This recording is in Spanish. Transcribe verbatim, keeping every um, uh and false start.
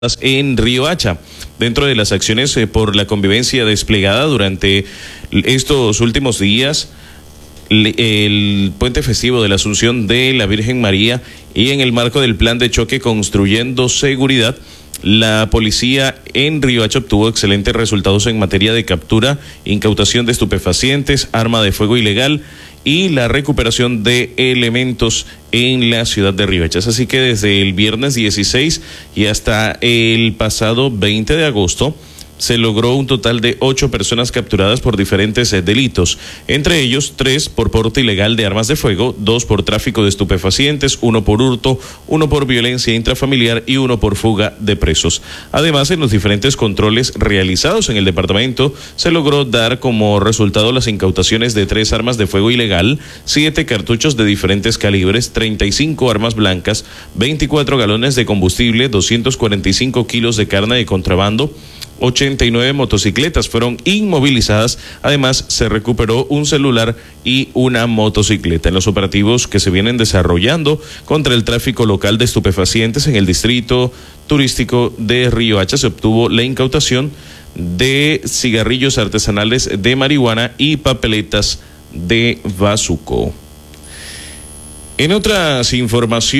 en Riohacha. Dentro de las acciones eh, por la convivencia desplegada durante estos últimos días, el puente festivo de la Asunción de la Virgen María y en el marco del plan de choque Construyendo Seguridad, la policía en Riohacha obtuvo excelentes resultados en materia de captura, incautación de estupefacientes, arma de fuego ilegal y la recuperación de elementos en la ciudad de Riohacha. Así que desde el viernes dieciséis y hasta el pasado veinte de agosto se logró un total de ocho personas capturadas por diferentes eh, delitos, entre ellos tres por porte ilegal de armas de fuego, dos por tráfico de estupefacientes, uno por hurto, uno por violencia intrafamiliar y uno por fuga de presos. Además, en los diferentes controles realizados en el departamento, se logró dar como resultado las incautaciones de tres armas de fuego ilegal, siete cartuchos de diferentes calibres, treinta y cinco armas blancas, veinticuatro galones de combustible, doscientos cuarenta y cinco kilos de carne de contrabando, ochenta y nueve motocicletas fueron inmovilizadas. Además, se recuperó un celular y una motocicleta. En los operativos que se vienen desarrollando contra el tráfico local de estupefacientes en el distrito turístico de Riohacha, se obtuvo la incautación de cigarrillos artesanales de marihuana y papeletas de bazuco. En otras informaciones,